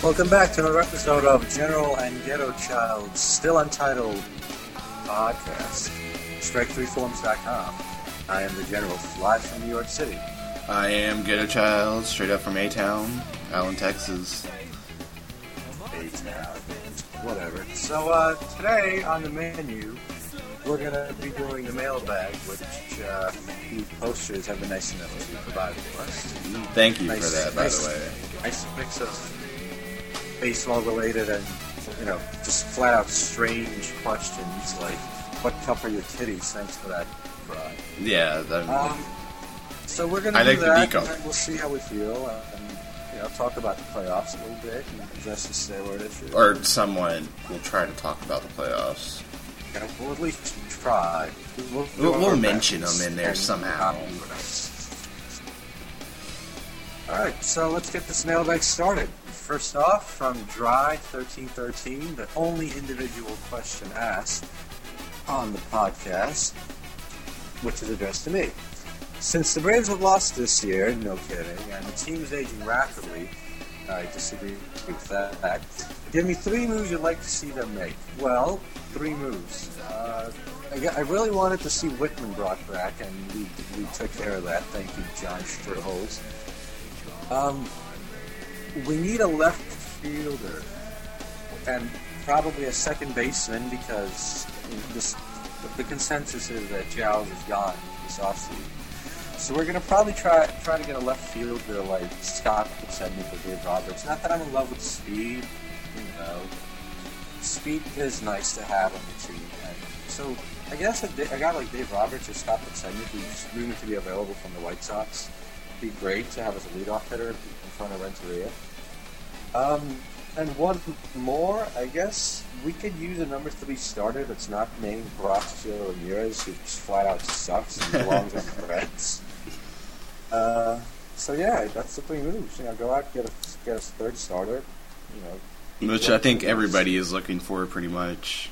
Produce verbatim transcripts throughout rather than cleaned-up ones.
Welcome back to another episode of General and Ghetto Child's still untitled podcast, strike three films dot com. I am the General, live from New York City. I am Ghetto Child, straight up from A-Town, Allen, Texas. A-Town, whatever. So uh, today on the menu, we're going to be doing the mailbag, which uh, the posters have been nice enough to provide for us. Thank you nice, for that, by nice, the way. Nice mix of baseball related and, you know, just flat out strange questions like, what cup are your titties? Thanks for that, Brian. Yeah, that, um, so we're gonna I do like the that, B cup. and we'll see how we feel, and you know, talk about the playoffs a little bit and address the steroid issue. or someone will try to talk about the playoffs. You know, we'll at least try. We'll, We'll, we'll mention them in there and somehow. not do it. All right, so let's get this mailbag started. First off, from Dry thirteen thirteen, the only individual question asked on the podcast, which is addressed to me. Since the Braves have lost this year, no kidding, and the team is aging rapidly, I disagree with that. Give me three moves you'd like to see them make. Well, three moves. Uh, I, got- I really wanted to see Whitman brought back, and we, we took care of that. Thank you, John Strohls. Um, we need a left fielder, and probably a second baseman, because you know, this, the consensus is that Giles is gone this offseason. So we're going to probably try try to get a left fielder like Scott Podsednik or Dave Roberts. Not that I'm in love with speed, you know. Speed is nice to have on the team. And so I guess a, a guy like Dave Roberts or Scott Podsednik, who's rumored to be available from the White Sox, would be great to have as a leadoff hitter in front of Renteria. Um, and one more, I guess we could use a number three starter that's not named Horacio Ramirez, who just flat out sucks and belongs on the Reds. Uh, so yeah, that's the three moves. You know, go out, get a get a third starter. You know, Which I think everybody is looking for, pretty much.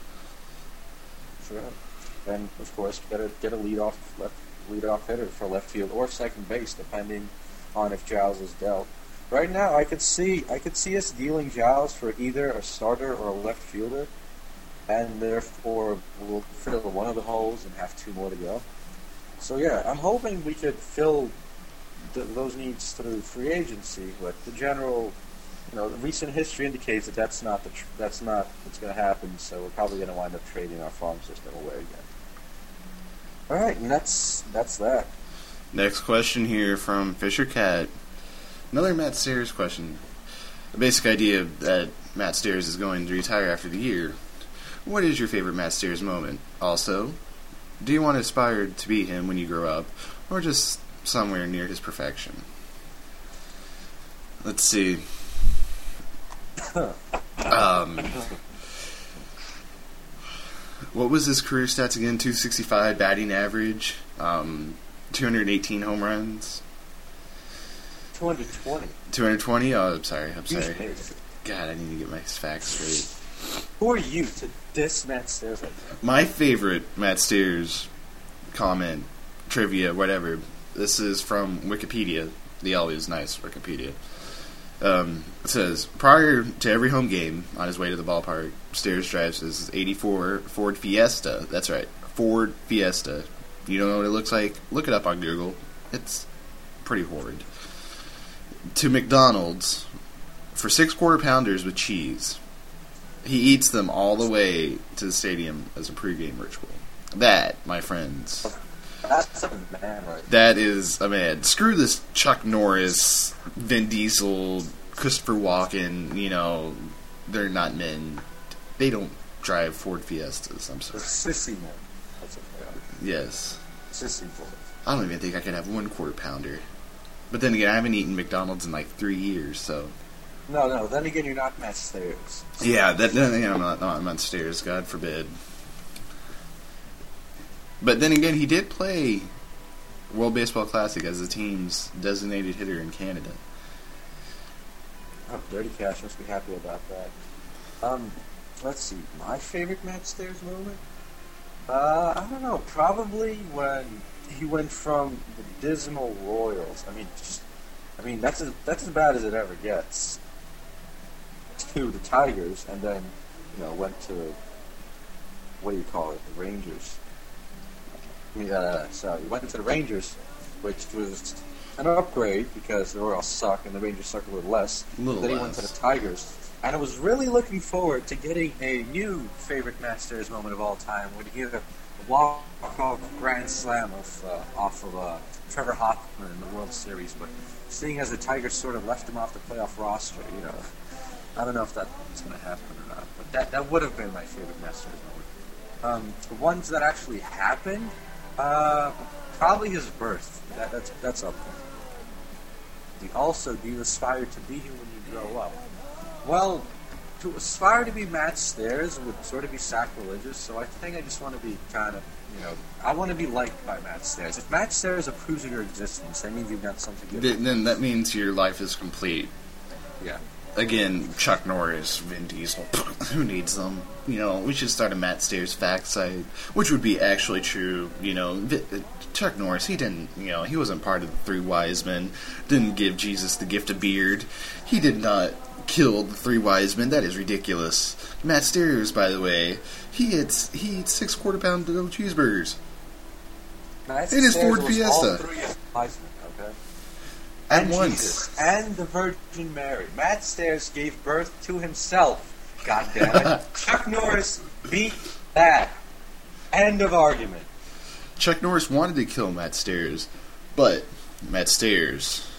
Sure. Then of course get a get a leadoff left leadoff hitter for left field or second base, depending on if Giles is dealt. Right now, I could see I could see us dealing Giles for either a starter or a left fielder, and therefore we'll fill one of the holes and have two more to go. So yeah, I'm hoping we could fill th- those needs through free agency, but the general, you know, the recent history indicates that that's not the tr- that's not what's going to happen. So we're probably going to wind up trading our farm system away again. All right, and that's that's that. Next question here from Fisher Cat. Another Matt Stairs question. The basic idea that Matt Stairs is going to retire after the year. What is your favorite Matt Stairs moment? Also, do you want to aspire to be him when you grow up, or just somewhere near his perfection? Let's see. um, what was his career stats again? two sixty-five batting average, um, two hundred eighteen home runs. two hundred twenty. two hundred twenty? Oh, I'm sorry. I'm sorry. God, I need to get my facts straight. Who are you to diss Matt Stairs like that? My favorite Matt Stairs comment, trivia, whatever. This is from Wikipedia. The always nice Wikipedia. Um, it says, prior to every home game on his way to the ballpark, Stairs drives his eighty-four Ford Fiesta. That's right, Ford Fiesta. You don't know what it looks like? Look it up on Google. It's pretty horrid. To McDonald's for six quarter pounders with cheese. He eats them all the way to the stadium as a pregame ritual. That, my friends, That's a man right that is a man. Screw this Chuck Norris, Vin Diesel, Christopher Walken, you know, they're not men. They don't drive Ford Fiestas, I'm The sorry. sissy man. That's what they are. Yes. Sissy Ford. I don't even think I could have one quarter pounder. But then again, I haven't eaten McDonald's in like three years, so... No, no. Then again, you're not Matt Stairs. Yeah, that, then again, I'm not, no, I'm on stairs, God forbid. But then again, he did play World Baseball Classic as the team's designated hitter in Canada. Oh, Dirty Cash must be happy about that. Um, let's see. My favorite Matt Stairs moment? Uh, I don't know. Probably when he went from the dismal Royals. I mean, just, I mean that's as, that's as bad as it ever gets. to the Tigers, and then, you know, went to, what do you call it, the Rangers. I mean, uh, sorry, went to the Rangers, which was an upgrade because the Royals suck and the Rangers suck a little less. A little then he less. went to the Tigers, and I was really looking forward to getting a new favorite Matt Stairs moment of all time when he hit a walk-off grand slam of, uh, off of uh, Trevor Hoffman in the World Series, but seeing as the Tigers sort of left him off the playoff roster, you know, I don't know if that's going to happen or not, but that, that would have been my favorite Matt Stairs moment. Um, the ones that actually happened, uh, probably his birth. That, that's that's up there. The also, do you aspire to be him when you grow up? Well, to aspire to be Matt Stairs would sort of be sacrilegious, so I think I just want to be kind of, you know, I want to be liked by Matt Stairs. If Matt Stairs approves of your existence, that means you've done something good. Th- then that means your life is complete. Yeah. Again, Chuck Norris, Vin Diesel, who needs them? You know, we should start a Matt Stairs fact site, which would be actually true. You know, Vi- Chuck Norris, he didn't, you know, he wasn't part of the three wise men, didn't give Jesus the gift of beard. He did not kill the three wise men. That is ridiculous. Matt Stairs, by the way, he eats, he eats six quarter pound double cheeseburgers. Matt In his Stairs Ford was Fiesta. all three of Heisman, okay? At And once. Jesus, and the Virgin Mary. Matt Stairs gave birth to himself. God damn it. Chuck Norris beat that. End of argument. Chuck Norris wanted to kill Matt Stairs, but Matt Stairs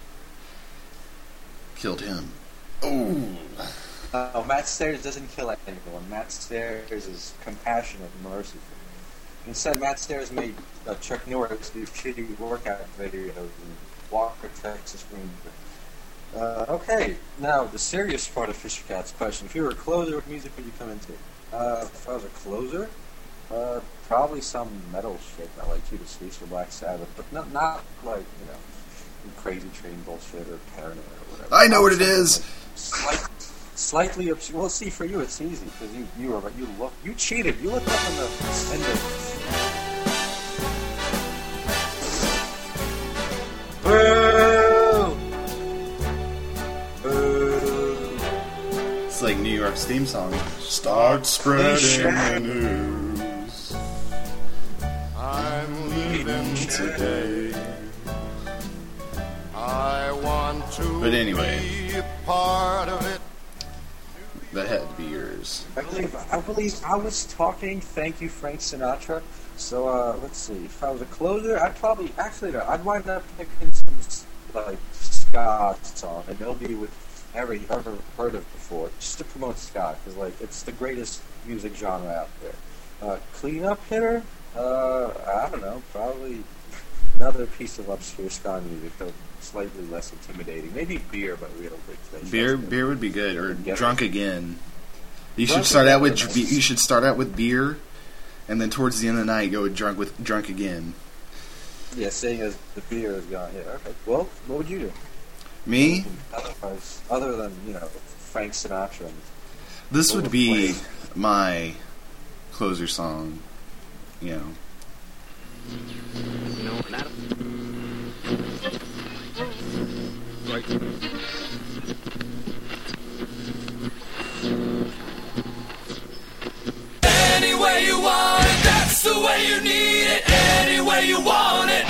killed him. Oh. Uh, Matt Stairs doesn't kill anyone. Matt Stairs is compassionate and merciful. Instead, Matt Stairs made uh, Chuck Norris do shitty workout videos in Walker, Texas. Uh, okay, now the serious part of Fisher Cat's question. If you were a closer, what music would you come into? Uh, if I was a closer, uh, probably some metal shit. I like Judas Priest or Black Sabbath, but not, not like, you know, Crazy Train bullshit or Paranoid or whatever. I know what it is. Like, slight, slightly obs- well, see, for you it's easy because you you were you look you cheated. You looked up in the in the. Boo! Boo! It's like New York's theme song. Start spreading the news. I'm leaving Today. I want to But anyway. be a part of it. That had to be yours. I believe I believe I was talking. Thank you, Frank Sinatra. So uh, let's see. If I was a closer, I'd probably actually no, I'd wind up picking some like ska song, and it'll be with every ever heard of before, just to promote ska, because like it's the greatest music genre out there. Uh, cleanup hitter. Uh, I don't know. Probably another piece of obscure ska music, though slightly less intimidating. Maybe beer, but real quick today. Beer, beer would be good, or Yeah. drunk again. You Drunk should start out Again with would be- be- you should start out with beer, and then towards the end of the night go with drunk with drunk again. Yeah, seeing as the beer is gone. Yeah, okay. Well, what would you do? Me, Otherwise, other than, you know, Frank Sinatra. And this would be Overplayed. my closer song. You know, You know, and Adam. Right. Any way you want it, that's the way you need it. Any way you want it.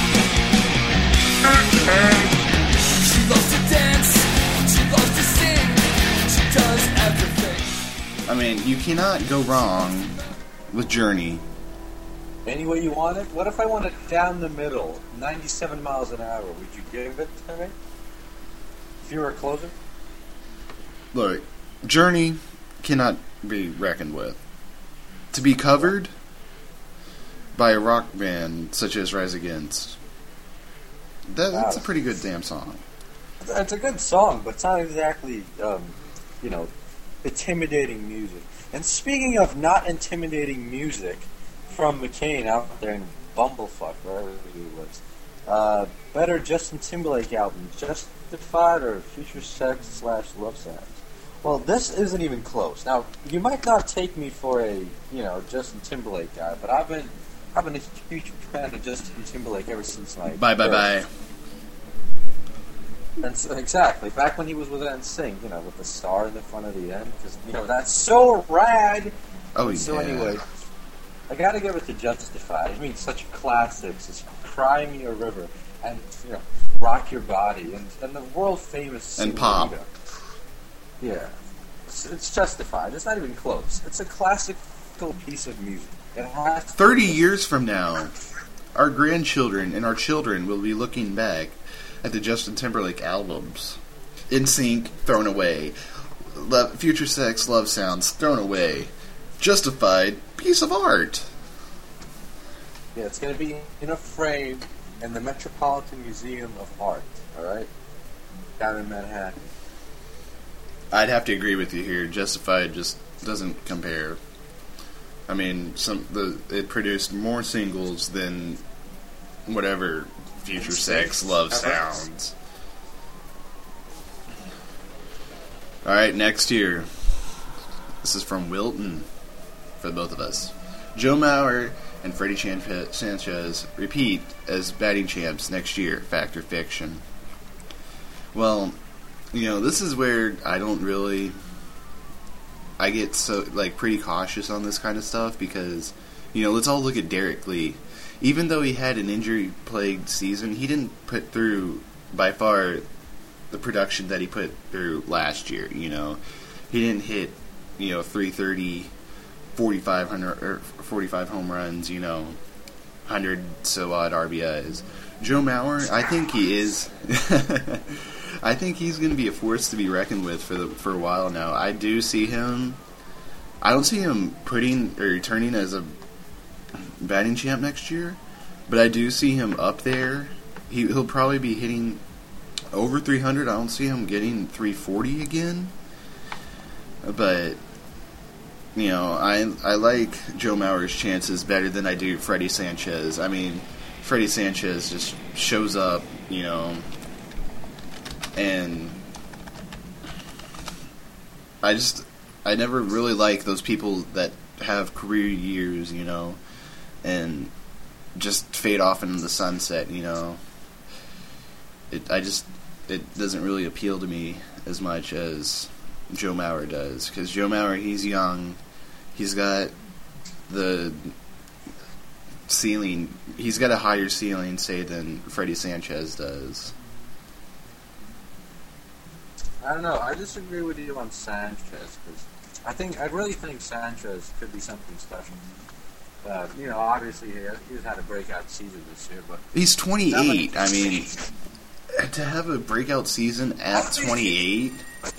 She loves to dance, she loves to sing, she does everything. I mean, you cannot go wrong with Journey. Any way you want it? What if I want it down the middle, ninety-seven miles an hour? Would you give it to me? If you were a closer? Look, Journey cannot be reckoned with. To be covered by a rock band such as Rise Against, that, that's a pretty good damn song. It's a good song, but it's not exactly, um, you know, intimidating music. And speaking of not intimidating music, from McCain out there in Bumblefuck, wherever he lives, uh, better Justin Timberlake album, Justified or Future Sex slash Love Sounds? Well, this isn't even close. Now, you might not take me for a, you know, Justin Timberlake guy, but I've been, I've been a huge fan of Justin Timberlake ever since my Bye bye birth. bye. And so, exactly, back when he was with N Sync, you know, with the star in the front of the end, because, you know, that's so rad! Oh, and so yeah. anyway, I gotta give it to Justified. I mean, such classics as Cry Me a River, and, you know, Rock Your Body, and, and the world-famous And Pop. Senorita. Yeah. It's, it's Justified. It's not even close. It's a classical piece of music. It has to Thirty years from now, our grandchildren and our children will be looking back at the Justin Timberlake albums. N Sync, thrown away. Love, Future Sex, Love Sounds, thrown away. Justified, piece of art. Yeah, it's going to be in a frame in the Metropolitan Museum of Art, alright? Down in Manhattan. I'd have to agree with you here. Justified just doesn't compare. I mean, some the it produced more singles than whatever Future Sex, Love Sounds. Alright, next year. This is from Wilton for both of us. Joe Mauer and Freddie Chan- Sanchez repeat as batting champs next year. Fact or fiction? Well, you know, this is where I don't really... I get so, like, pretty cautious on this kind of stuff because, you know, let's all look at Derek Lee. Even though he had an injury-plagued season, he didn't put through, by far, the production that he put through last year, you know. He didn't hit, you know, three thirty, forty-five hundred, or forty-five home runs, you know, one hundred so odd R B Is. Joe Mauer, I think he is... I think he's going to be a force to be reckoned with for the, for a while now. I do see him... I don't see him putting or returning as a batting champ next year, but I do see him up there. He, he'll probably be hitting over three hundred. I don't see him getting three forty again. But, you know, I I like Joe Mauer's chances better than I do Freddie Sanchez. I mean, Freddie Sanchez just shows up, you know... And I just, I never really like those people that have career years, you know, and just fade off into the sunset, you know. It, I just, it doesn't really appeal to me as much as Joe Mauer does. Because Joe Mauer, he's young, he's got the ceiling, he's got a higher ceiling, say, than Freddie Sanchez does. I don't know. I disagree with you on Sanchez because I think I really think Sanchez could be something special. Uh, you know, obviously he, he's had a breakout season this year, but he's twenty-eight. I mean, to have a breakout season at twenty-eight,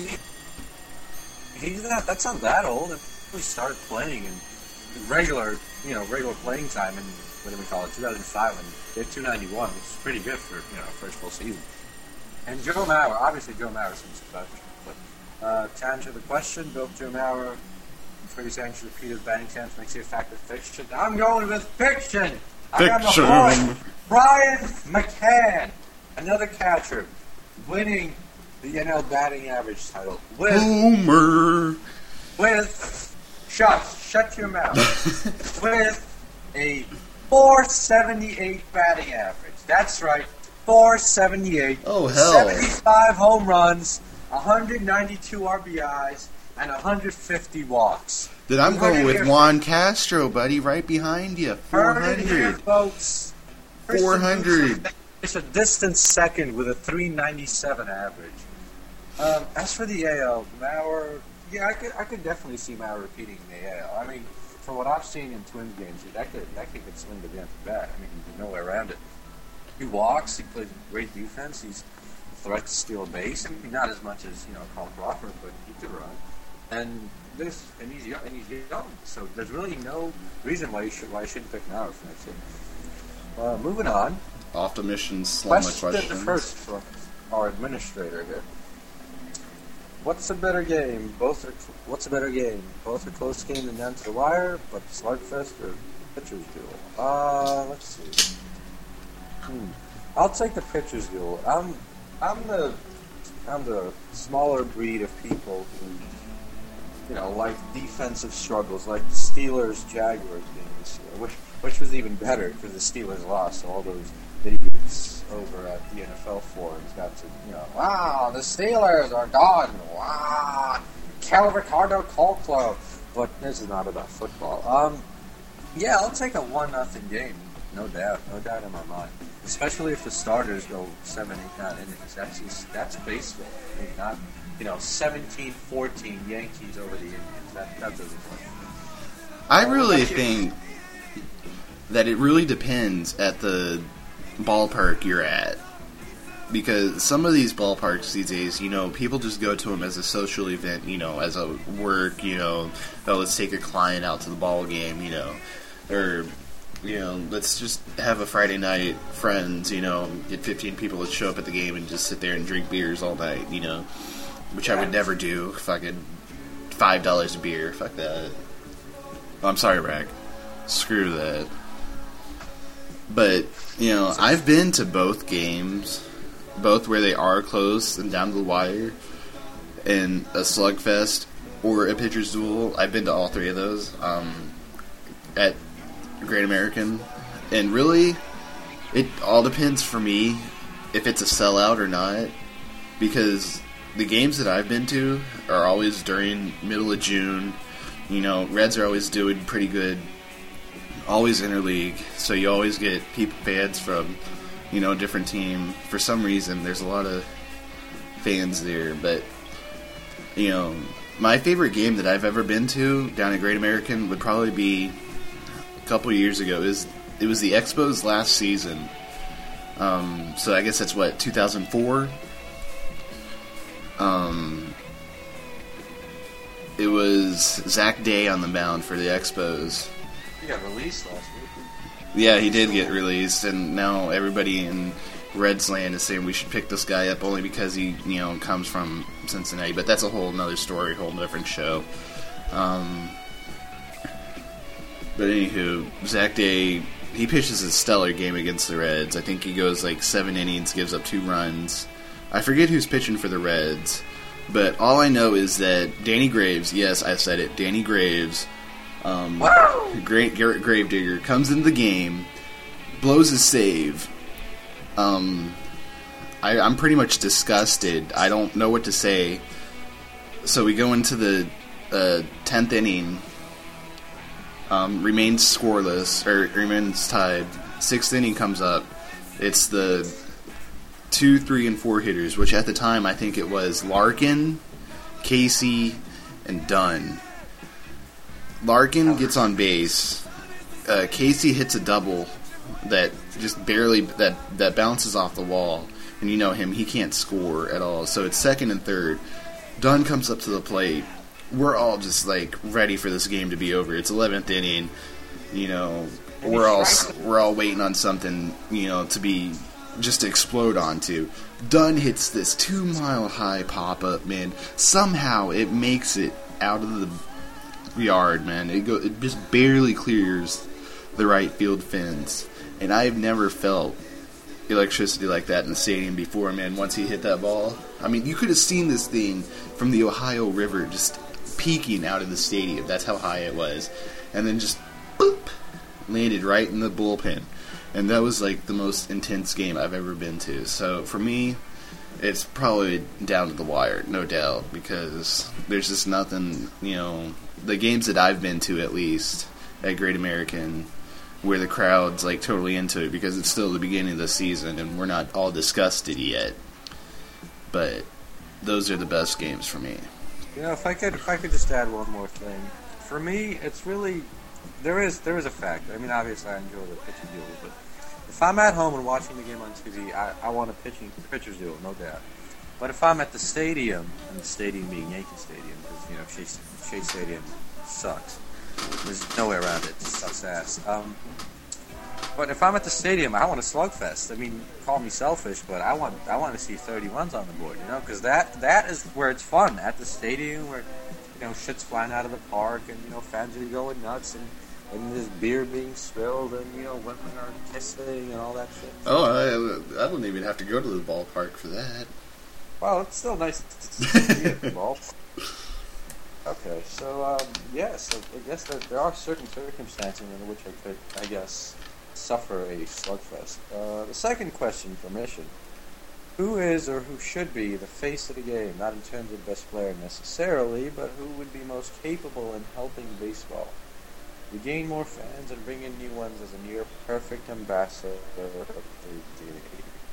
he's not. That's not that old. He started playing in regular, you know, regular playing time in what do we call it, two thousand five, and he hit two ninety-one, which is pretty good for you know first full season. And Joe Mauer, obviously Joe Mauer seems special. But uh, to answer the question, both Joe Mauer and Freddie Sanchez repeated batting champs next year. Fact or fiction? I'm going with fiction. I got Fiction. the boy, Brian McCann, another catcher, winning the N L batting average title with Homer. with shut shut your mouth with a four seventy-eight batting average. That's right. four seventy-eight, Oh, hell. seventy-five home runs, one hundred ninety-two R B Is, and one hundred fifty walks. Then I'm You heard going it with here- Juan Castro, buddy, right behind you. four Heard it here, hundred. folks. four hundred. It's a distant second with a three ninety-seven average. Um, as for the A L, Mauer, yeah, I could, I could definitely see Mauer repeating in the A L. I mean, from what I've seen in Twins games, that kid, that kid could swing the damn bat. I mean, there's no way around it. He walks. He plays great defense. He's a threat to steal a base. I mean, not as much as you know Carl Crawford, but he could run. And this, and he's young. And he's young. So there's really no reason why you should why you shouldn't pick Mauer for next year. Uh, moving on. Off the mission, slum Question questions. first for our administrator here. What's a better game? Both are. What's a better game? Both are close games and down to the wire, but slugfest or pitcher's duel. Uh, let's see. Hmm. I'll take the pitcher's duel. I'm, I'm the, I'm the smaller breed of people who, you know, like defensive struggles, like the Steelers Jaguars game this year, which, which was even better because the Steelers lost. So all those idiots, oh, over at the N F L forums got to, you know, wow, the Steelers are gone. Wow, Cal Ricardo Colt Club. But this is not about football. Um, yeah, I'll take a one nothing game, no doubt, no doubt in my mind. Especially if the starters go seven, eight, nine innings. That's just, that's baseball. I mean, not, you know, seventeen fourteen Yankees over the Indians. That that doesn't work. I really think that it really depends at the ballpark you're at. Because some of these ballparks these days, you know, people just go to them as a social event, you know, as a work, you know, oh, let's take a client out to the ball game, you know, or, you know, let's just have a Friday night friends, you know, get fifteen people to show up at the game and just sit there and drink beers all night, you know, which I would never do. Fucking five dollars a beer, fuck that. Oh, I'm sorry, Rack. Screw that. But, you know, I've been to both games, both where they are close and down to the wire, and a slugfest or a pitcher's duel. I've been to all three of those um, at Great American. And really, it all depends for me if it's a sellout or not, because the games that I've been to are always during middle of June. You know, Reds are always doing pretty good, always interleague, so you always get people, fans from, you know, a different team. For some reason, there's a lot of fans there, but, you know, my favorite game that I've ever been to down at Great American would probably be a couple years ago. It was, it was the Expos last season, um, so I guess that's, what, two thousand four? Um... It was Zach Day on the mound for the Expos. He got released last week. Yeah, he did get released, and now everybody in Reds land is saying we should pick this guy up only because he, you know, comes from Cincinnati. But that's a whole nother story, whole different show. Um, but anywho, Zach Day, he pitches a stellar game against the Reds. I think he goes like seven innings, gives up two runs. I forget who's pitching for the Reds. But all I know is that Danny Graves, yes, I said it, Danny Graves, um, great Garrett Gravedigger, comes into the game, blows his save. Um, I, I'm pretty much disgusted. I don't know what to say. So we go into the uh, tenth inning, um, remains scoreless, or remains tied. Sixth inning comes up. It's the two, three, and four hitters, which at the time I think it was Larkin, Casey, and Dunn. Larkin gets on base. Uh, Casey hits a double that just barely that that bounces off the wall, and you know him, he can't score at all. So it's second and third. Dunn comes up to the plate. We're all just like ready for this game to be over. It's eleventh inning. You know, we're all we're all waiting on something, you know, to be just to explode onto. Dunn hits this two mile high pop up, man. Somehow it makes it out of the yard, man. It go it just barely clears the right field fence, and I've never felt electricity like that in the stadium before, man. Once he hit that ball, I mean, you could have seen this thing from the Ohio River just peeking out of the stadium. That's how high it was, and then just boop, landed right in the bullpen. And that was like the most intense game I've ever been to. So for me, it's probably down to the wire, no doubt, because there's just nothing, you know, the games that I've been to at least at Great American where the crowd's like totally into it, because it's still the beginning of the season and we're not all disgusted yet. But those are the best games for me. You know, if I could if I could just add one more thing. For me, it's really There is there is a factor. I mean, obviously, I enjoy the pitching duel, but if I'm at home and watching the game on T V, I, I want a pitching pitcher's duel, no doubt. But if I'm at the stadium, and the stadium being Yankee Stadium, because you know Shea, Shea Stadium sucks. There's no way around it. It sucks ass. Um, but if I'm at the stadium, I want a slugfest. I mean, call me selfish, but I want I want to see thirty runs on the board, you know, because that that is where it's fun, at the stadium, where you know shit's flying out of the park, and you know fans are going nuts, and and there's beer being spilled, and you know women are kissing and all that shit. Oh, I, I don't even have to go to the ballpark for that. Well, it's still nice to see at the ball. Okay, so um, yeah, so I guess that there are certain circumstances in which I could, I guess, suffer a slugfest. Uh, the second question for Mission. Who is or who should be the face of the game? Not in terms of best player necessarily, but who would be most capable in helping baseball? We gain more fans and bring in new ones as a near perfect ambassador of the game.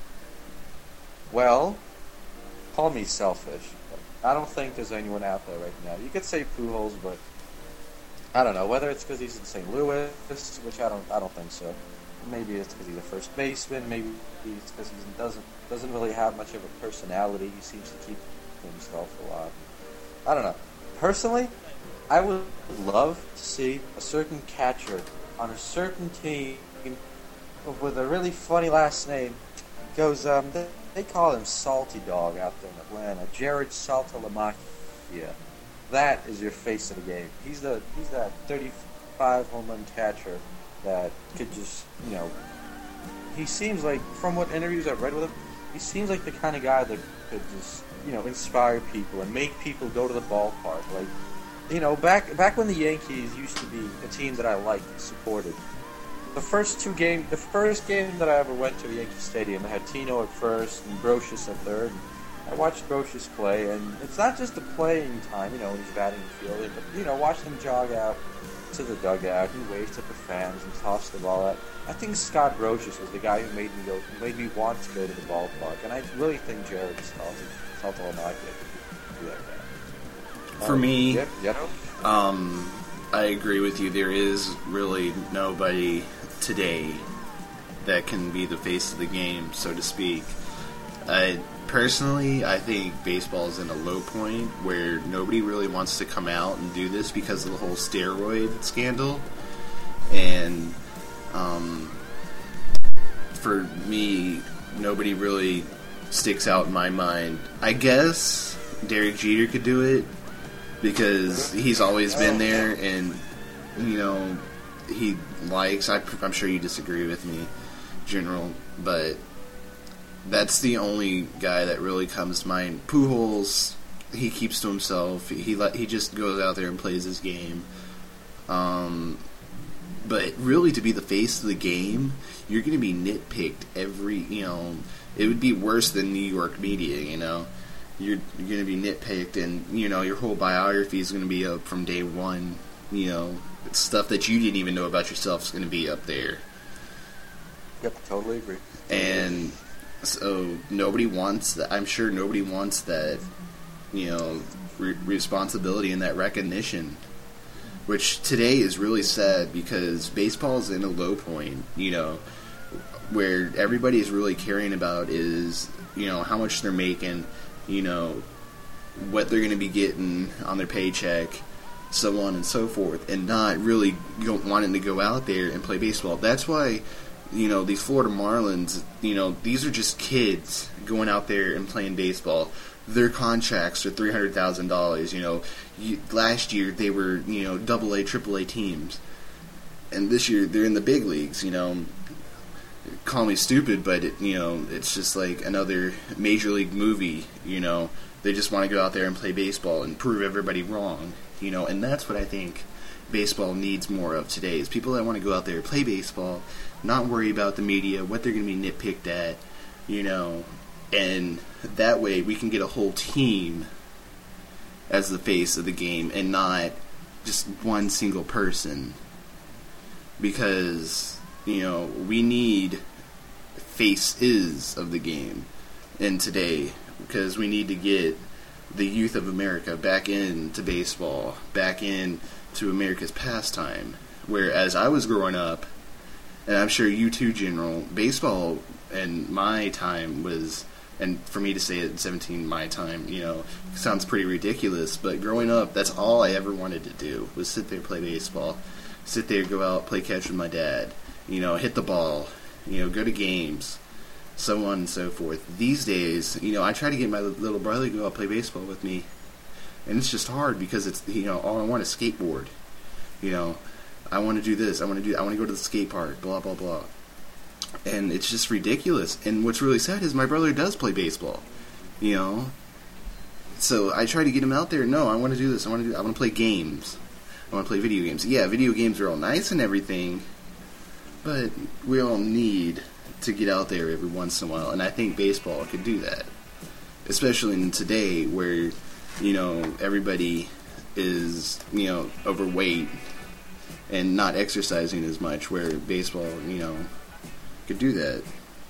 Well, call me selfish. But I don't think there's anyone out there right now. You could say Pujols, but I don't know. Whether it's because he's in Saint Louis, which I don't, I don't think so. Maybe it's because he's a first baseman. Maybe it's because he doesn't doesn't really have much of a personality. He seems to keep himself a lot. I don't know. Personally, I would love to see a certain catcher on a certain team with a really funny last name. Goes, um, they, they call him Salty Dog out there in Atlanta. Jared Saltalamacchia. That is your face of the game. He's the he's that thirty-five home run catcher that could just, you know, he seems like, from what interviews I've read with him, he seems like the kind of guy that could just, you know, inspire people and make people go to the ballpark. Like, you know, back back when the Yankees used to be a team that I liked and supported. The first two games, the first game that I ever went to Yankee Stadium, I had Tino at first and Brocious at third. I watched Brocious play, and it's not just the playing time, you know, when he's batting and fielding, but, you know, watch him jog out to the dugout, he waved at the fans and tossed the ball out. I think Scott Brocious was the guy who made me go, made me want to go to the ballpark, and I really think Jared Saltalamacchia could do that guy. For um, me, yep, yep. um, I agree with you. There is really nobody today that can be the face of the game, so to speak. I personally, I think baseball is in a low point where nobody really wants to come out and do this because of the whole steroid scandal. And um, for me, nobody really sticks out in my mind. I guess Derek Jeter could do it because he's always been there, and you know he likes. I, I'm sure you disagree with me, General, but that's the only guy that really comes to mind. Pujols, he keeps to himself. He let, he just goes out there and plays his game. Um, but really, to be the face of the game, you're going to be nitpicked every. You know, it would be worse than New York media. You know, you're you're going to be nitpicked, and you know your whole biography is going to be up from day one. You know, it's stuff that you didn't even know about yourself is going to be up there. Yep, totally agree. And so nobody wants that. I'm sure nobody wants that, you know, re- responsibility and that recognition, which today is really sad because baseball is in a low point, you know, where everybody is really caring about is, you know, how much they're making, you know, what they're going to be getting on their paycheck, so on and so forth, and not really go- wanting to go out there and play baseball. That's why, you know, these Florida Marlins, you know, these are just kids going out there and playing baseball. Their contracts are three hundred thousand dollars, you know. You, last year, they were, you know, double A, triple A teams. And this year, they're in the big leagues, you know. Call me stupid, but, it, you know, it's just like another major league movie, you know. They just want to go out there and play baseball and prove everybody wrong, you know. And that's what I think baseball needs more of today, is people that want to go out there and play baseball, not worry about the media, what they're going to be nitpicked at, you know, and that way we can get a whole team as the face of the game and not just one single person, because, you know, we need faces of the game in today, because we need to get the youth of America back into baseball, back into America's pastime, where as I was growing up, and I'm sure you too, General, baseball in my time was, and for me to say it at seventeen, my time, you know, sounds pretty ridiculous, but growing up, that's all I ever wanted to do, was sit there, play baseball, sit there, go out, play catch with my dad, you know, hit the ball, you know, go to games, so on and so forth. These days, you know, I try to get my little brother to go out play baseball with me, and it's just hard because it's, you know, all I want is skateboard, you know, I want to do this, I want to do, I want to go to the skate park, blah, blah, blah. And it's just ridiculous. And what's really sad is my brother does play baseball, you know. So I try to get him out there. No, I want to do this. I want to do, I want to play games. I want to play video games. Yeah, video games are all nice and everything, But we all need to get out there every once in a while, and I think baseball could do that. Especially in today where, you know, everybody is, you know, overweight and not exercising as much, where baseball, you know, could do that.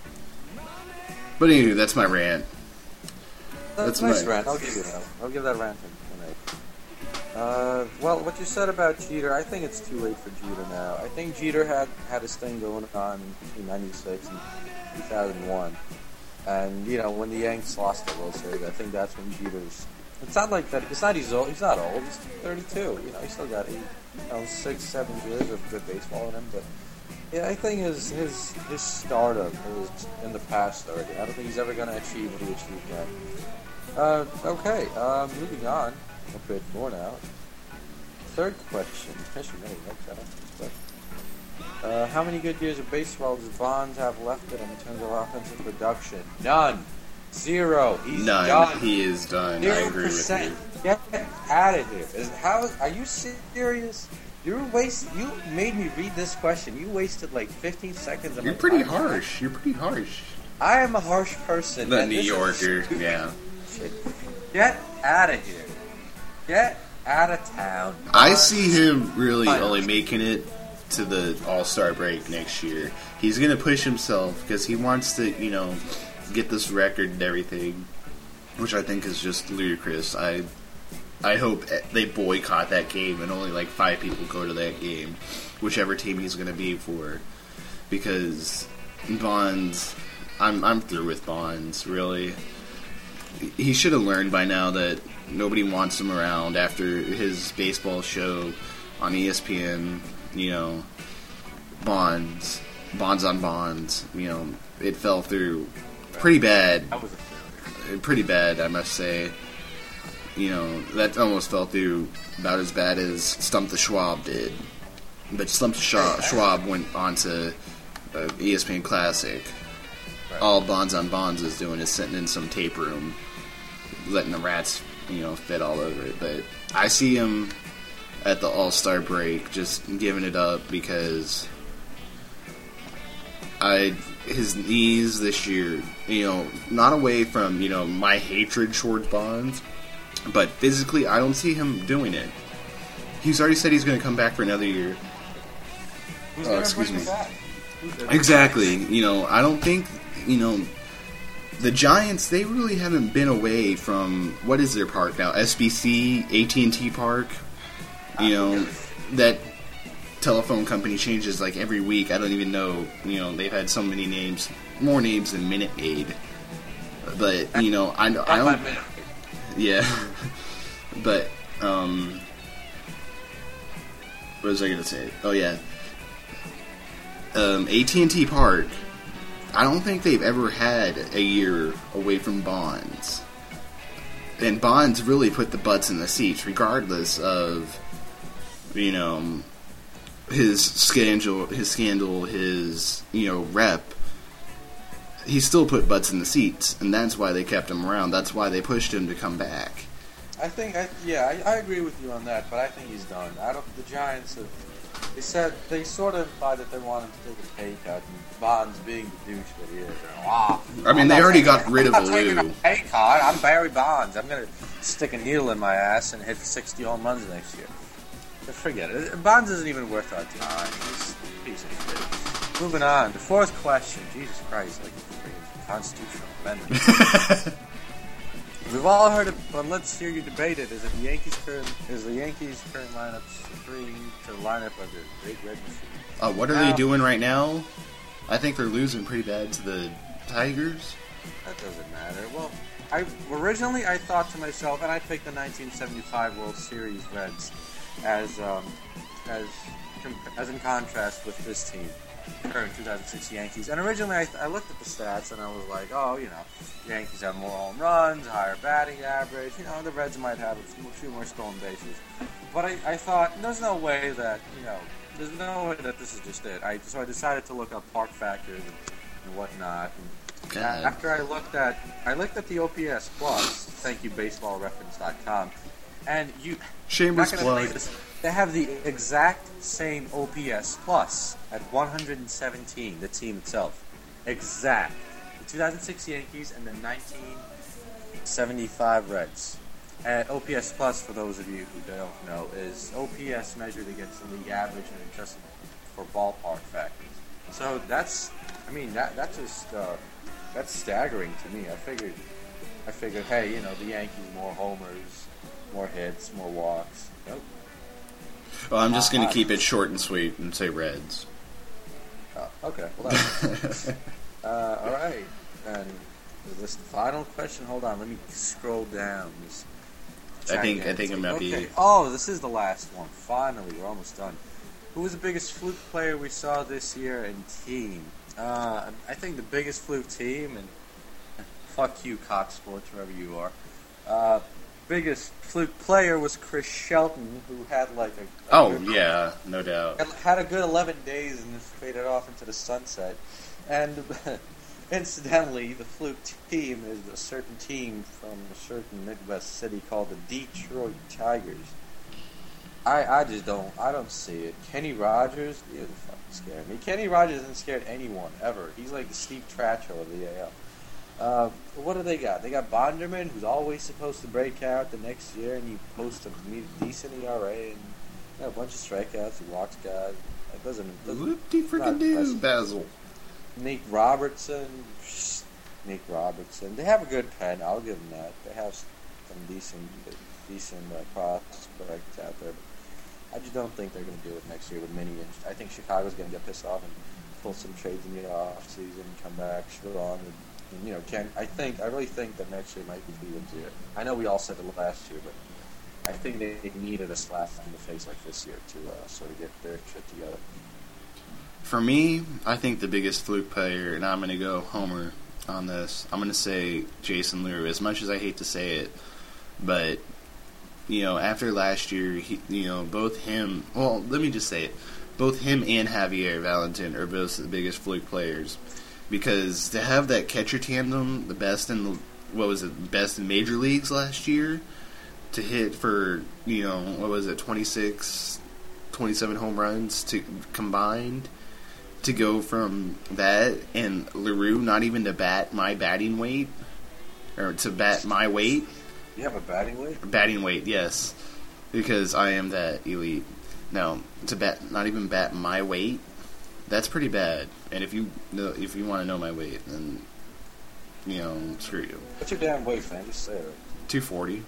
But anyway, that's my rant. That's, That's nice my- rant. I'll give you that. I'll give that rant an A. Uh, well, what you said about Jeter, I think it's too late for Jeter now. I think Jeter had, had his thing going on between ninety-six and two thousand one. And, you know, when the Yanks lost the World Series, I think that's when Jeter's... It's not like that. It's not he's old. He's not old. He's thirty-two. You know, he's still got eight, you know, six, seven years of good baseball in him. But yeah, I think his his his stardom is in the past already. I don't think he's ever going to achieve what he achieved then. Uh, okay. Uh, moving on a bit more now. Third question. Yes, you know, like that. But, uh, how many good years of baseball does Bonds have left in him in terms of offensive production? None. Zero. He's None. done. He is done. I agree with you. Get out of here. Is, how, are you serious? You waste. You made me read this question. You wasted like fifteen seconds of You're my pretty time. harsh. You're pretty harsh. I am a harsh person. The and New this is Yorker, stupid yeah. shit. Get out of here. Get out of town. I see him really Fine. only making it to the All-Star break next year. He's going to push himself because he wants to, you know, get this record and everything, which I think is just ludicrous. I I hope they boycott that game and only like five people go to that game, whichever team he's going to be for, because Bonds, I'm I'm through with Bonds, really. He should have learned by now that nobody wants him around after his baseball show on E S P N, you know, Bonds, Bonds on Bonds, you know, it fell through pretty bad. That was a failure. Pretty bad, I must say. You know, that almost fell through about as bad as Stump the Schwab did. But Stump the Schwab, Schwab went on to uh, E S P N Classic. Right. All Bonds on Bonds is doing is sitting in some tape room, letting the rats, you know, fit all over it. But I see him at the All-Star break just giving it up because I his knees this year, you know, not away from, you know, my hatred towards Bonds, but physically I don't see him doing it. He's already said he's going to come back for another year. Who's Oh, gonna excuse bring me. him back? Who's gonna- Exactly. You know, I don't think, you know, the Giants, they really haven't been away from, what is their park now? S B C, A T and T Park? You know, that telephone company changes like every week. I don't even know, you know, they've had so many names, more names than Minute Maid. But, you know, I, I Not my don't, minute. yeah. But, um, what was I going to say? Oh, yeah. Um, A T and T Park, I don't think they've ever had a year away from Bonds. And Bonds really put the butts in the seats, regardless of, you know, his scandal, his scandal, his, you know, rep. He still put butts in the seats, and that's why they kept him around. That's why they pushed him to come back. I think, I, yeah, I, I agree with you on that, but I think he's done. I don't. The Giants have. They said they sort of implied that they want him to take a pay cut, and Bonds being the douche that he is. Ah, I mean, I'm they not already taking- got rid of I'm not taking Lou. a pay cut. I'm Barry Bonds. I'm gonna stick a needle in my ass and hit sixty home runs next year. But forget it. Bonds isn't even worth our time. He's a piece of shit. Moving on. The fourth question. Jesus Christ, like a freaking constitutional amendment. We've all heard it, but let's hear you debate it. Is it the Yankees' current? Is the Yankees' current lineup agreeing to the lineup of the Big Red Machine? Uh, what are Now- they doing right now? I think they're losing pretty bad to the Tigers. That doesn't matter. Well, I originally I thought to myself, and I picked the nineteen seventy-five World Series Reds as um, as as in contrast with this team, current two thousand six Yankees. And originally I, I looked at the stats and I was like, oh, you know, Yankees have more home runs, higher batting average. You know, the Reds might have a few, few more stolen bases. But I, I thought there's no way that you know there's no way that this is just it. I so I decided to look up park factors and, and whatnot. And God. after I looked at I looked at the O P S plus, thank you baseball reference dot com, and you Shameless not gonna plug. believe this. They have the exact same O P S plus at one hundred seventeen, the team itself. Exact. The two thousand six Yankees and the nineteen seventy-five Reds. And O P S plus, for those of you who don't know, is O P S measured against the league average and adjusted for ballpark factors. So that's, I mean, that that's just uh, that's staggering to me. I figured, I figured, hey, you know, the Yankees more homers, more hits, more walks. Nope. Well, I'm just going Uh, to keep it short and sweet and say Reds. Oh, okay. Well, that's, uh, all right. And is this the final question? Hold on. Let me scroll down. This I think I think it might okay. be. Oh, this is the last one. Finally, we're almost done. Who was the biggest fluke player we saw this year in team? Uh, I think the biggest fluke team, and fuck you, Cox Sports, wherever you are. Uh, biggest fluke player was Chris Shelton, who had like a, a Oh good- yeah, no doubt. had a good eleven days and then faded off into the sunset. And incidentally, the fluke team is a certain team from a certain Midwest city called the Detroit Tigers. I, I just don't I don't see it. Kenny Rogers, he doesn't fucking scare me. Kenny Rogers hasn't scared anyone ever. He's like the Steve Trachel of the A L. Uh, what do they got? They got Bonderman, who's always supposed to break out the next year, and he posts a decent E R A and you know, a bunch of strikeouts. He walks guys. It doesn't. doesn't Whoop-de not freaking do, impressive. Basil. Nate Robertson, Nate Robertson. They have a good pen. I'll give them that. They have some decent, decent uh, prospects out there. But I just don't think they're going to do it next year with many. I think Chicago's going to get pissed off and pull some trades in the off season, come back strong. And, and, you know, Ken. I think I really think that next year might be Cleveland's year. I know we all said it last year, but I think they needed a slap in the face like this year to uh, sort of get their shit together. For me, I think the biggest fluke player, and I'm going to go Homer on this. I'm going to say Jason Lure. As much as I hate to say it, but you know, after last year, he, you know, both him. Well, let me just say it. Both him and Javier Valentin are both the biggest fluke players because to have that catcher tandem, the best in the what was it, best in major leagues last year, to hit for you know what was it, twenty-six, twenty-seven home runs to combined. To go from that and LaRue not even to bat my batting weight, or to bat my weight. You have a batting weight? Batting weight, yes, because I am that elite. No, to bat, not even bat my weight. That's pretty bad. And if you know, if you want to know my weight, then you know, screw you. What's your damn weight, man? Just say it. Two forty.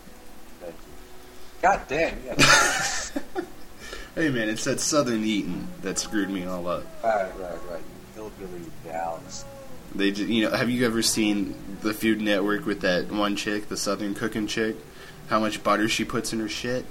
God damn. Yeah. Hey man, it's that Southern eating that screwed me all up. Right, right, right. Hillbilly Dallas. They, ju- you know, have you ever seen the Food Network with that one chick, the Southern cooking chick? How much butter she puts in her shit?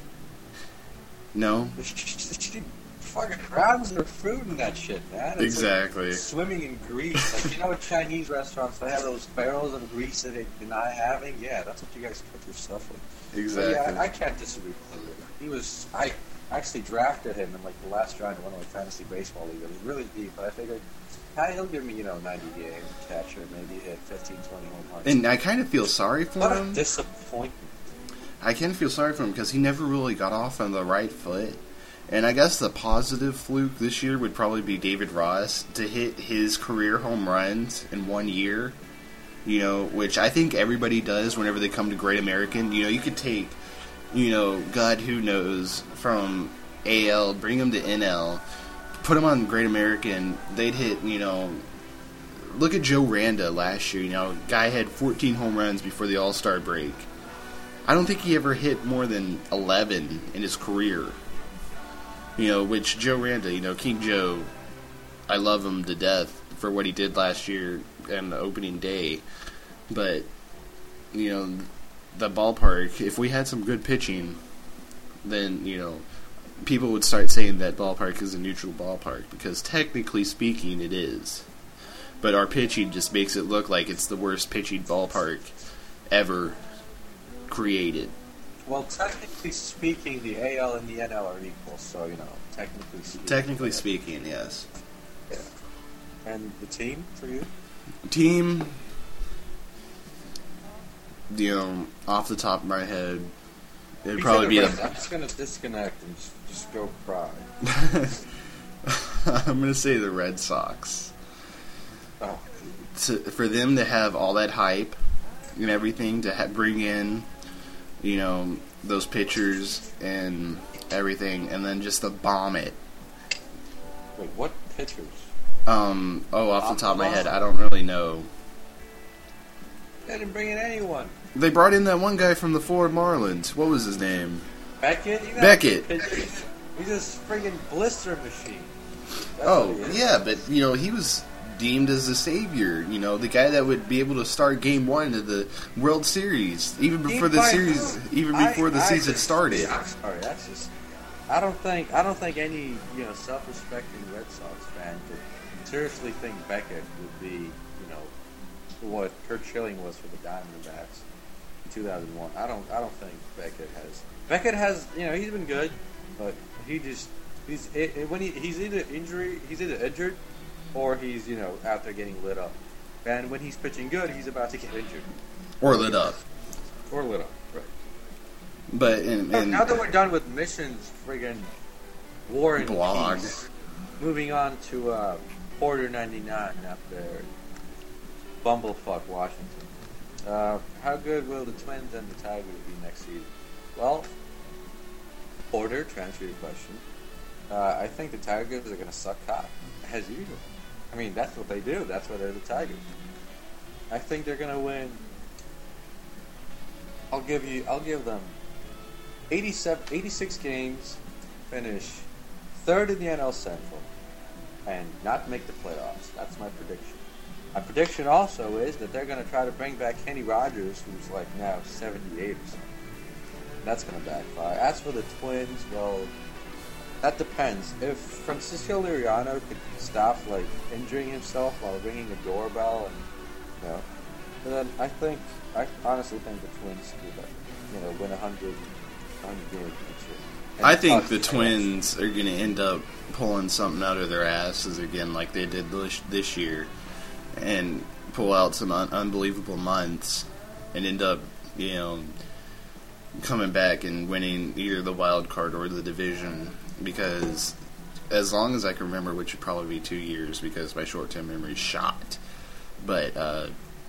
No. She fucking drowns her food in that shit, man. It's Exactly. Like swimming in grease. Like, you know, at Chinese restaurants, they have those barrels of grease that they deny having. Yeah, that's what you guys cook your stuff with. Exactly. So, yeah, I, I can't disagree with him. He was. I actually drafted him in like the last round of one of my fantasy baseball league. It was really deep, but I figured, ah, he'll give me, you know, ninety games, catcher, maybe hit fifteen, twenty home runs. And I kind of feel sorry for What a him. disappointment. I can feel sorry for him because he never really got off on the right foot. And I guess the positive fluke this year would probably be David Ross to hit his career home runs in one year. You know, which I think everybody does whenever they come to Great American. You know, you could take, you know, God who knows, from A L, bring them to N L, put them on Great American, they'd hit, you know, look at Joe Randa last year. You know, guy had fourteen home runs before the All-Star break. I don't think he ever hit more than eleven in his career. You know, which Joe Randa, you know, King Joe, I love him to death for what he did last year and the opening day. But, you know, the ballpark, if we had some good pitching, then, you know, people would start saying that ballpark is a neutral ballpark, because technically speaking it is. But our pitching just makes it look like it's the worst pitching ballpark ever created. Well, technically speaking, the A L and the N L are equal, so, you know, technically speaking. Technically speaking, yes. Yeah. And the team, for you? Team, you know, off the top of my head, It'd He's probably be gonna- the. I'm just gonna disconnect and just, just go cry. I'm gonna say the Red Sox. Oh, To, for them to have all that hype and everything to ha- bring in, you know, those pitchers and everything, and then just to bomb it. wait, what pitchers? Um. Oh, off the top of my head, I don't really know. They didn't bring in anyone. They brought in that one guy from the Florida Marlins. What was his name? Beckett? You got Beckett. pitchers. He's this friggin' blister machine. That's Oh, what he is. yeah, but, you know, he was deemed as the savior. You know, the guy that would be able to start Game One of the World Series, even before the By series, who? even I- before the I season just- started. I'm sorry, that's just. I don't think I don't think any you know self-respecting Red Sox fan could seriously think Beckett would be you know what Kurt Schilling was for the Diamondbacks in two thousand one. I don't I don't think Beckett has Beckett has you know he's been good, but he just he's it, it, when he he's either injury he's either injured or he's you know out there getting lit up, and when he's pitching good he's about to get injured Or lit up. or lit up. Right. But, and, and Now that we're done with missions, friggin' War and Blog. Peace, moving on to uh, Porter ninety-nine up there, Bumblefuck, Washington. Uh, how good will the Twins and the Tigers be next season? Well, Porter, to answer your question, uh, I think the Tigers are going to suck cock, as usual. I mean, that's what they do. That's why they're the Tigers. I think they're going to win. I'll give you. I'll give them eighty-seven, eighty-six games, finish third in the N L Central, and not make the playoffs. That's my prediction. My prediction also is that they're going to try to bring back Kenny Rogers, who's like now seventy-eight or something. That's going to backfire. As for the Twins, well, that depends. If Francisco Liriano could stop like injuring himself while ringing a doorbell, and you know, then I think I honestly think the Twins could, uh, you know, win a hundred, hundred games next year. And I think touch the playoffs. Twins are going to end up pulling something out of their asses again, like they did this, this year, and pull out some un- unbelievable months, and end up, you know, coming back and winning either the wild card or the division. Because as long as I can remember, which would probably be two years, because my short-term memory is shot. But uh,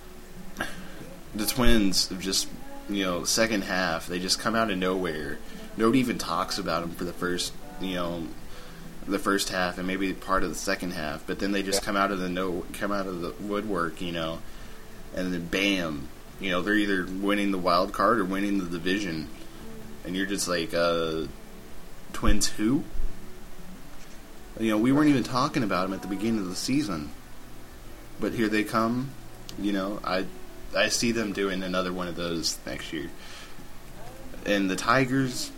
the Twins have just, you know, second half, they just come out of nowhere. Nobody even talks about them for the first, you know, the first half and maybe part of the second half. But then they just Yeah. come out of the no, come out of the woodwork, you know, and then bam, you know, they're either winning the wild card or winning the division, and you're just like, uh, Twins who? You know, we weren't even talking about them at the beginning of the season, but here they come. You know, I I see them doing another one of those next year. And the Tigers,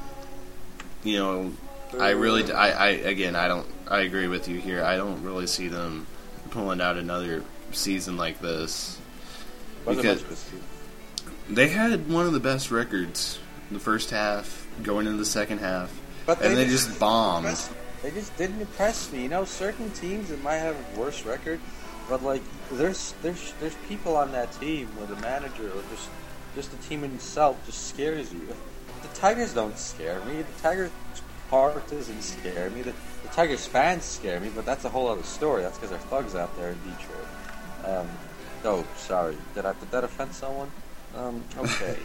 you know, I really, I, I again, I don't, I agree with you here. I don't really see them pulling out another season like this. Wasn't Because much of a season. they had one of the best records in the first half, going into the second half, But and they didn't just bombed. impress- They just didn't impress me. You know, certain teams that might have a worse record, but like there's there's there's people on that team where the manager or just just the team in itself just scares you. The Tigers don't scare me. The Tigers heart doesn't scare me. The, the Tigers fans scare me, but that's a whole other story. That's because they're thugs out there in Detroit. Um, oh, sorry. Did I did that offend someone? Um, okay.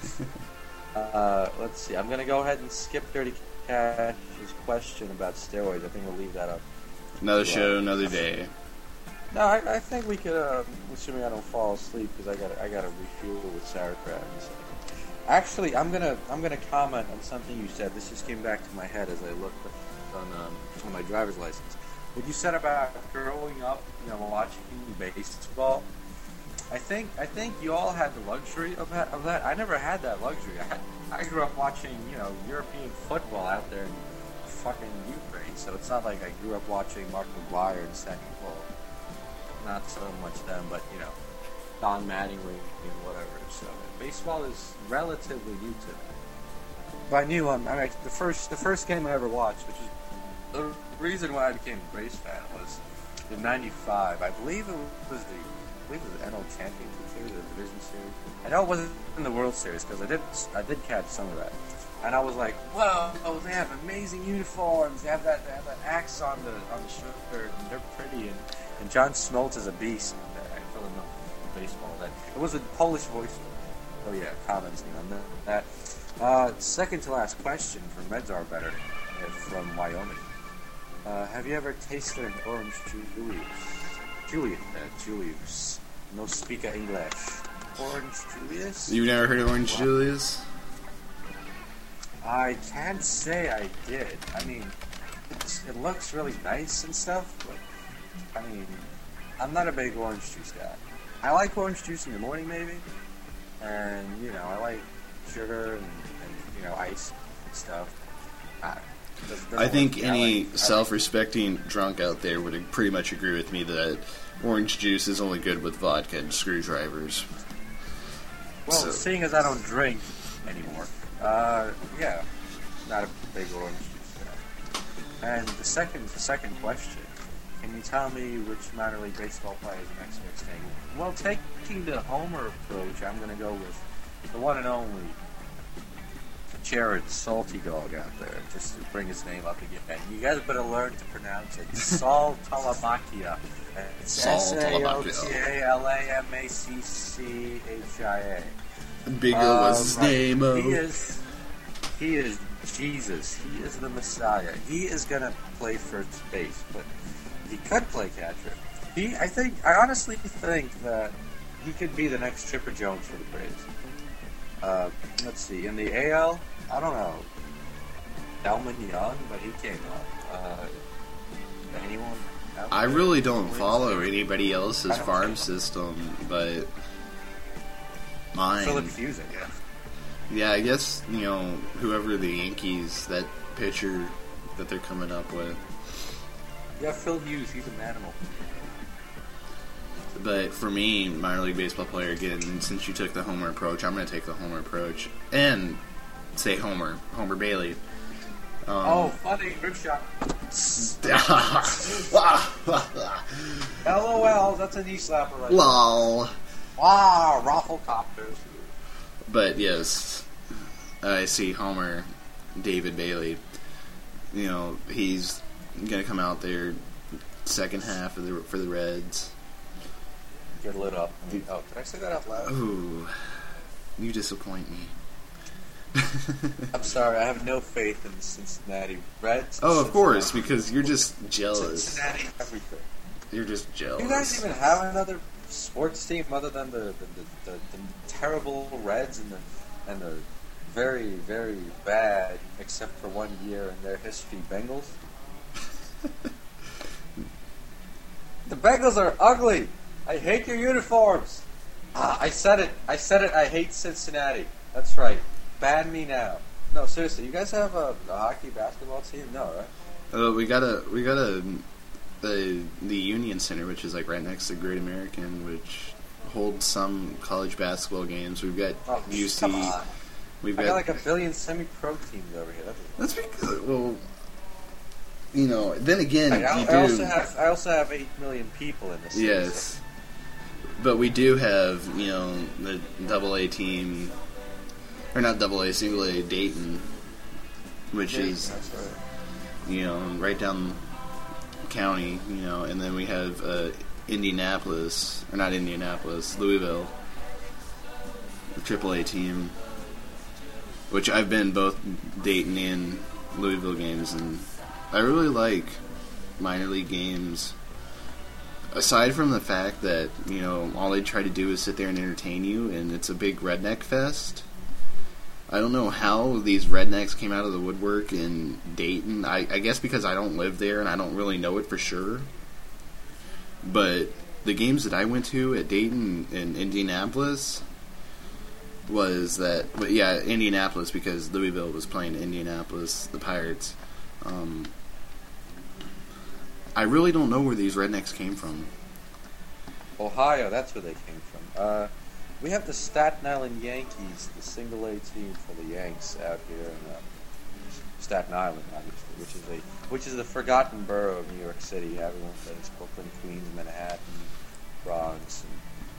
uh, let's see. I'm gonna go ahead and skip Dirty Cash's question about steroids. I think we'll leave that up. Another show, another day. No, I, I think we could, uh, assuming I don't fall asleep, because I got I got to refuel with sauerkraut in a second. Actually, I'm gonna I'm gonna comment on something you said. This just came back to my head as I looked on um, on my driver's license. What you said about growing up, you know, watching baseball. I think I think you all had the luxury of that. Of that, I never had that luxury. I had, I grew up watching, you know, European football out there in fucking Ukraine. So it's not like I grew up watching Mark McGuire and Sandy Paul. Not so much them, but you know, Don Mattingly and whatever. So baseball is relatively new to me. But I knew um, I mean, the first the first game I ever watched, which is the reason why I became a Braves fan, was in ninety-five. I believe it was the I believe it was the N L Championship Series, or the Division Series. I know it wasn't in the World Series because I did I did catch some of that. and I was like, whoa, they have amazing uniforms. They have that, they have that axe on the on the shirt, and they're pretty. And, and John Smoltz is a beast. I fell in love with baseball. That it was a Polish voice. Oh yeah, commenting on that. Uh, second to last question from Reds Are Better uh, from Wyoming. Uh, have you ever tasted an orange Julius? Julius, uh, Julius. No speaker English. Orange Julius? You've never heard of Orange Wow. Julius? I can't say I did. I mean, it's, it looks really nice and stuff, but I mean, I'm not a big orange juice guy. I like orange juice in the morning, maybe, and you know, I like sugar and, and you know, ice and stuff. I, does- doesn't I think work. I any like- I self-respecting drunk out there would pretty much agree with me that orange juice is only good with vodka and screwdrivers. Well, So- seeing as I don't drink anymore, uh, yeah, not a big orange juice guy. And the second, the second question: can you tell me which minor league baseball player is the next big thing? Well, taking the homer approach, I'm going to go with the one and only Jared Salty Dog out there, just to bring his name up again. You guys better learn to pronounce it. Saul Talamakia. It's Saul S A O T A L A M A C C H I A. Big O Uh, was his right. name. Oh. He is, he is Jesus. He is the Messiah. He is gonna play first base, but he could play catcher. He, I think, I honestly think that he could be the next Chipper Jones for the Braves. Uh, let's see. In the A L, I don't know. Delman Young, but he came up. Uh, anyone? out I there? really don't Where's- follow anybody else's I don't farm think so. system, but mine. Philip Hughes, I guess. Yeah, I guess, you know, whoever the Yankees, that pitcher that they're coming up with. Yeah, Phil Hughes. He's an animal. But for me, minor league baseball player, again, since you took the homer approach, I'm going to take the homer approach and say Homer, Homer Bailey. Um, Oh, funny. Rip shot. Oh. LOL, that's a knee slapper right Lol. Wow, raffle copters. But yes, I see Homer, David Bailey. You know, he's going to come out there second half of the, for the Reds. Get lit up. Oh, did I say that out loud? Ooh, you disappoint me. I'm sorry, I have no faith in the Cincinnati Reds. Oh, of course, Cincinnati- because you're just jealous. Cincinnati, everything. You're just jealous. Do you guys even have another sports team other than the the, the, the, the terrible Reds and the and the very very bad, except for one year in their history, Bengals? The Bengals are ugly. I hate your uniforms. Ah, I said it. I said it. I hate Cincinnati. That's right. Ban me now. No, seriously. You guys have a, a hockey basketball team? No, right? Uh, we got a we got a the the Union Center, which is like right next to Great American, which holds some college basketball games. We've got Oh, U C. come on. We've I got, got like a billion semi-pro teams over here. That's That's because well, you know. Then again, Like, I, you I do also have I also have eight million people in this. city, yes, but we do have you know the Double A team, or not Double A, Single A Dayton, which so- is That's right. you know right down county, you know, and then we have uh, Indianapolis, or not Indianapolis, Louisville, the Triple A team, which I've been both Dayton and Louisville games, and I really like minor league games. Aside from the fact that, you know, all they try to do is sit there and entertain you, and it's a big redneck fest. I don't know how these rednecks came out of the woodwork in Dayton. I, I guess because I don't live there and I don't really know it for sure. But the games that I went to at Dayton and Indianapolis was that, but yeah, Indianapolis, because Louisville was playing Indianapolis, the Pirates. Um, I really don't know where these rednecks came from. Ohio, that's where they came from. Uh, we have the Staten Island Yankees, the single A team for the Yanks out here in uh, Staten Island, obviously, which is a which is the forgotten borough of New York City. Everyone thinks Brooklyn, Queens, Manhattan, Bronx, and uh,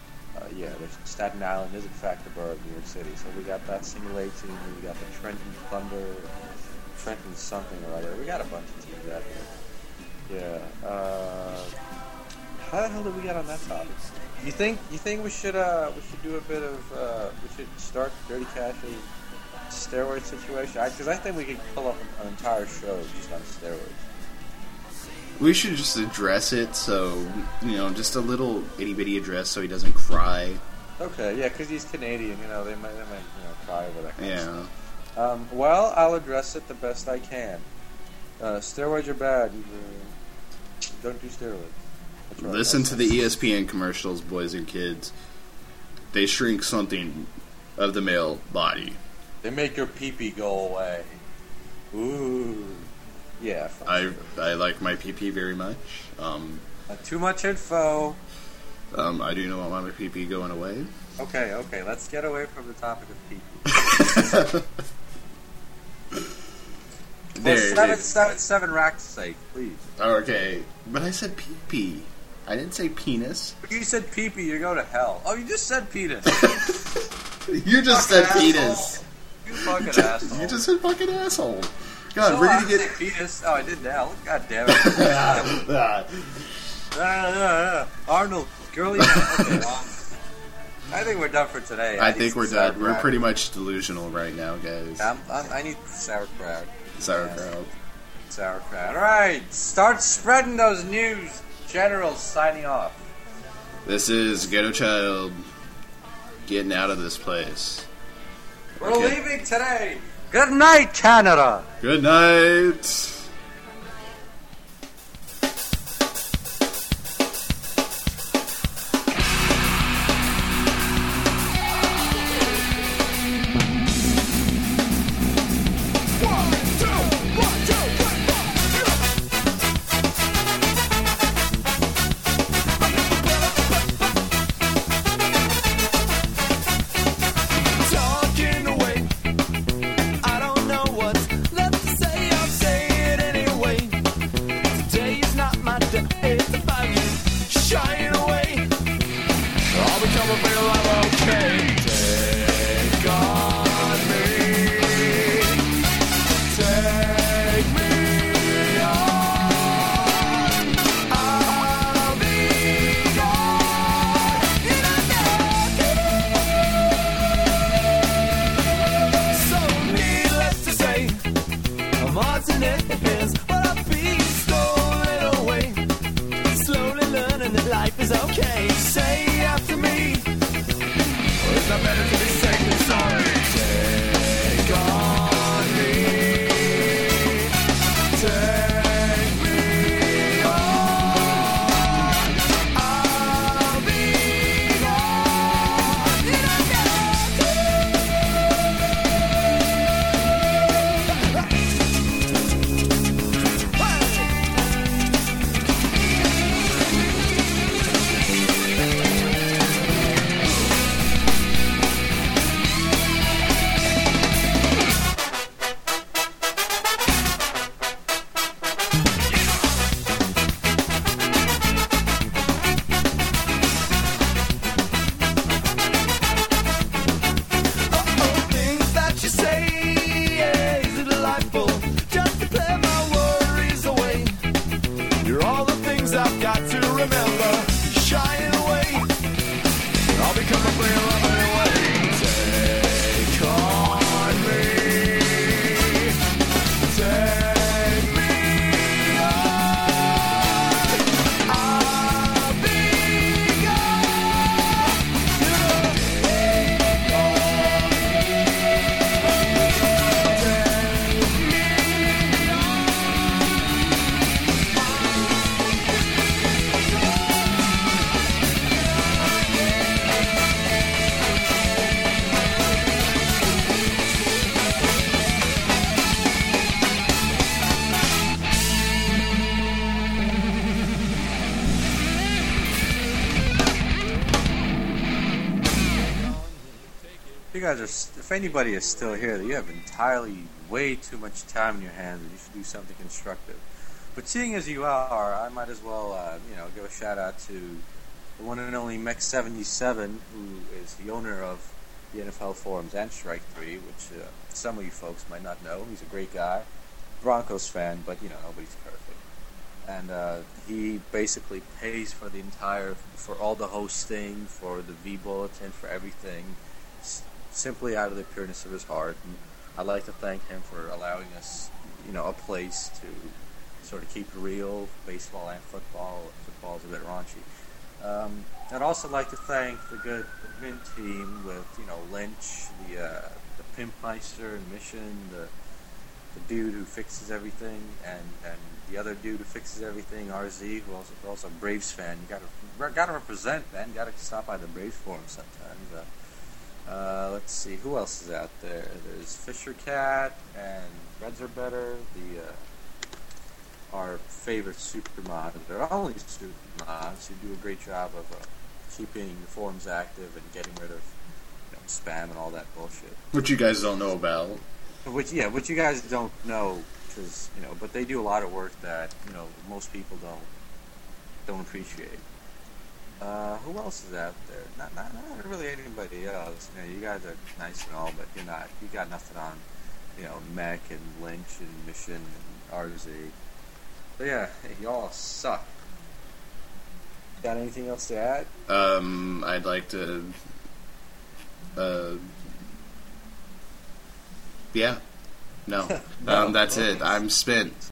yeah, there's, Staten Island is in fact the borough of New York City. So we got that simulating. We got the Trenton Thunder, Trenton something or other. We got a bunch of teams out here. Yeah. Uh, how the hell did we get on that topic? You think you think we should uh we should do a bit of uh we should start Dirty Cash's steroid situation? Because I, I think we could pull up an, an entire show just on steroids. We should just address it, so, you know, just a little itty-bitty address so he doesn't cry. Okay, yeah, because he's Canadian, you know, they might, they might, you know, cry over that kind Yeah. of stuff. Um, well, I'll address it the best I can. Uh, steroids are bad. You, uh, don't do steroids. That's right. Listen That's to the E S P N commercials, boys and kids. They shrink something of the male body. They make your pee-pee go away. Ooh. Yeah. I I like my pee-pee very much. Um, Not too much info. um, I do not want my pee-pee going away. Okay, okay, let's get away from the topic of pee-pee. There, For seven, it- seven, seven racks' sake, please. Okay, but I said pee-pee. I didn't say penis. You said pee-pee, you go to hell. Oh, you just said penis. You just said Fucking penis. asshole. You fucking asshole. You just said fucking asshole. God, So we're I gonna get. said penis. Oh, I did now. God damn it. Ah, Ah, ah, ah. Arnold, girly. Okay, well, I think we're done for today. I need think some we're done. We're sauerkraut. pretty much delusional right now, guys. I'm, I'm, I need sauerkraut. Sauerkraut. Sauerkraut. All right, start spreading those news. Generals signing off. This is Ghetto Child getting out of this place. We're Okay. leaving today. Good night, Canada. Good night. Talking away, I don't know what's left to say. I'll say it anyway. Today is not my day. It's about you shying away. I'll become a real life okay. Take on me, take me on. I'll be gone in a So needless to say, I'm haunting it is, but I'll be stolen away. Slowly learning that life is okay. Say after me, or is it better to be safe than sorry? Take on me, take me on. I'll be gone in a things that you say is delightful, just to play my worries away. You're all the things I've got to remember. You're shying away, I'll become a real lover anyway. Take on me, take me on. I'll be You guys are, if anybody is still here, you have entirely way too much time in your hands, and you should do something constructive. But seeing as you are, I might as well, uh, you know, give a shout out to the one and only Mech seventy-seven, who is the owner of the N F L Forums and Strike Three, which uh, some of you folks might not know. He's a great guy, Broncos fan, but you know nobody's perfect. And uh, he basically pays for the entire, for all the hosting, for the V Bulletin, for everything, s- simply out of the pureness of his heart. And I'd like to thank him for allowing us, you know, a place to sort of keep it real, baseball and football. Football's a bit raunchy. Um, I'd also like to thank the good admin team with, you know, Lynch, the uh, the Pimpmeister and Mission, the the dude who fixes everything, and, and the other dude who fixes everything, R Z, who also who's also a Braves fan. You gotta gotta represent, man. Gotta stop by the Braves forum sometimes. Uh, uh, let's see, who else is out there? There's Fisher Cat and Reds Are Better. The uh, our favorite super mod. They're only super mods who do a great job of uh, keeping the forums active and getting rid of, you know, spam and all that bullshit. Which you guys don't know about. Which, yeah, which you guys don't know, because, you know, but they do a lot of work that, you know, most people don't don't appreciate. Uh, who else is out there? Not, not, not really anybody else. You know, you guys are nice and all, but you're not. You got nothing on, you know, Mech and Lynch and Mission and R Z. But yeah, hey, y'all suck. Got anything else to add? Um, I'd like to. Uh, yeah. No. Um, that's it. I'm spent.